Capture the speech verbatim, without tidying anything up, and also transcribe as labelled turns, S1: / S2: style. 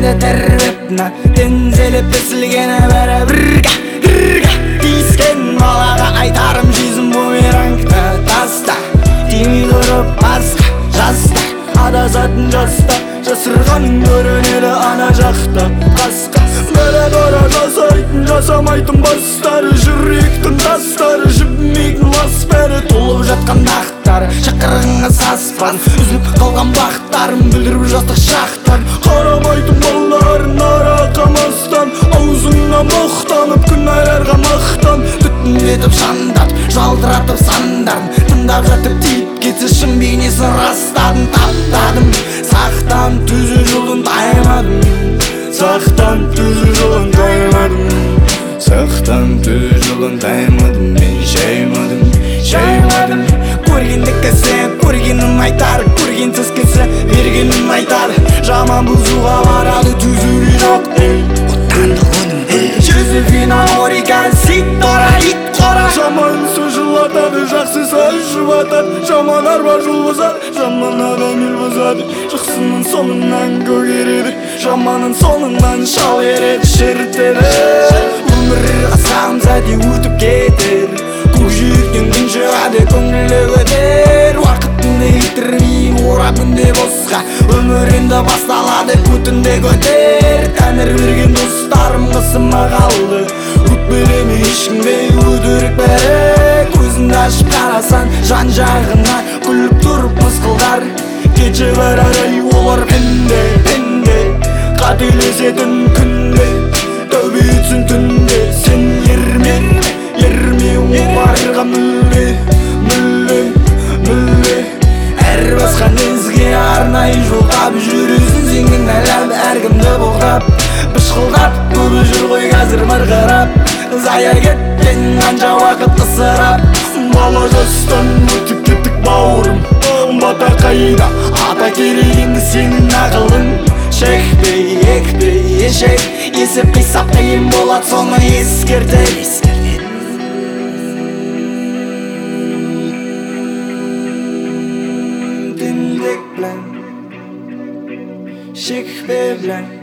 S1: Тәнімді тәрбетна тензелеп бесілгені бәрі бірге бірге тиіскен балаға айтарым жүзім бумерангты таста тимей тұрып басқа жаста адасатын жаста жасырғаның көрінеді ана жақта қасқа бәрі қара жасайтын жасамайтын бастары жүректің тастары жібімейтін лас бәрі толып жатқан дақтары шақырғанға саспан үзіліп қалған бақтарым бүлдіріп жастық шақтар қарамайтын балаларын ара қамастан аузыңа моқтанып күн айларға мақтан түтіндетіп жандатып жалтыратып сандарын тыңдап жатып тиіп кетсе шын бейнесін растадым таптадым сақтан түзу жолын таймадым сақтан түзу жолын таймадым сақтан түзу жолын таймадым мен шаймадым шаймадым көргенді кісі көргенін айтар көргенсіз кісі бергенін айтар жаман бұзуға барады түзуге жоқ отандық өнім Жозефина Ориган ситора ит қора жаман сөз жылатады жақсы сөз жұбатады жаман арба жол бұзады жаман адам ел бұзады жақсының соңынан көгереді жаманның соңынан шал ереді шертеді өмір қысам сәтте өтіп кетер көкжиектен күн шығады көңілі өтер уақытыңды кетірмей орап күнде босқа өмір енді басталады көтінде көтер тәңір берген достарым қысыма қалды өкпелеме ешкімге өтірік бәрі көзіңді ашып қарасан жан жағына күліп тұрып мысқылдар кеше бәрі олар пенде пенде қателесетін күнде тәубе етсін түнде сен ерме ерме оларға мүлде мүлде мүлде әр басқа незге арнайы жолдап жүресің сенің әлем әркімді боқтап бышқылдап көбі жүр ғой қазір мырғырап зая кеткен қанша уақыт ысырап бала жастан өтіп кеттік бауырым бата қайда ата керек енді сенің ақылың шекпей екпей ешек есеп қисап қиын болады соны ескертер Шекпе білән